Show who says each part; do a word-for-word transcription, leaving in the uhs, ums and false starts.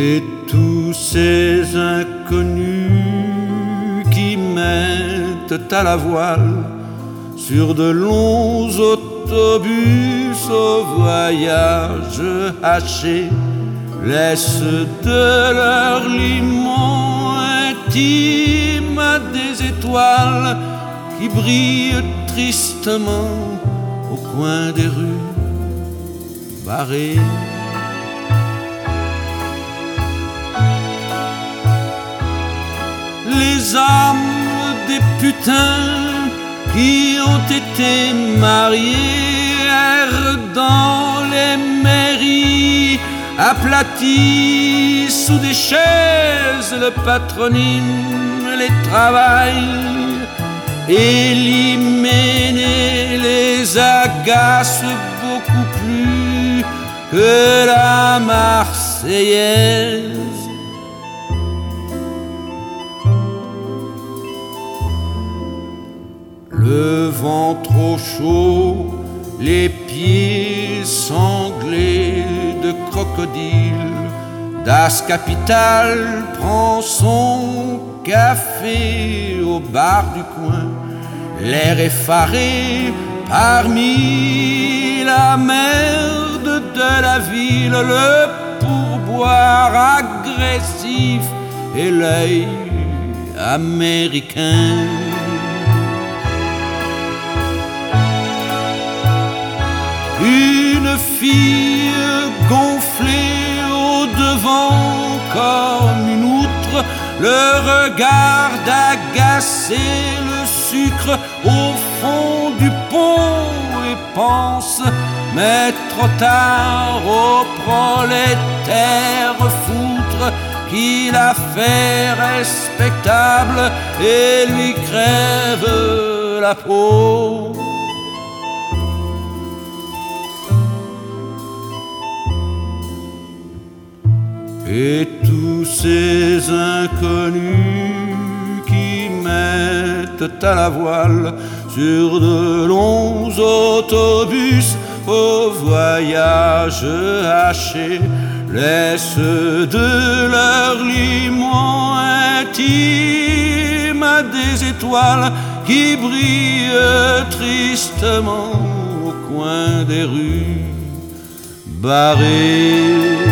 Speaker 1: Et tous ces inconnus qui mettent à la voile sur de longs autobus au voyage haché laissent de leur limon intime des étoiles qui brillent tristement au coin des rues barrées. Les âmes des putains qui ont été mariés errent dans les mairies, aplatis sous des chaises, le patronyme les travaille, et l'hyménée les agace beaucoup plus que la Marseillaise. Le vent trop chaud, les pieds sanglés de crocodile, Das Kapital prend son café au bar du coin, l'air effaré parmi la merde de la ville, le pourboire agressif et l'œil américain. Une fille gonflée au devant comme une outre, le regard agacé, le sucre au fond du pot, et pense, mais trop tard, au prolétaire foutre qui la fait respectable et lui crève la peau. Et tous ces inconnus qui mettent à la voile sur de longs autobus au voyage haché laissent de leur limon intime des étoiles qui brillent tristement au coin des rues barrées.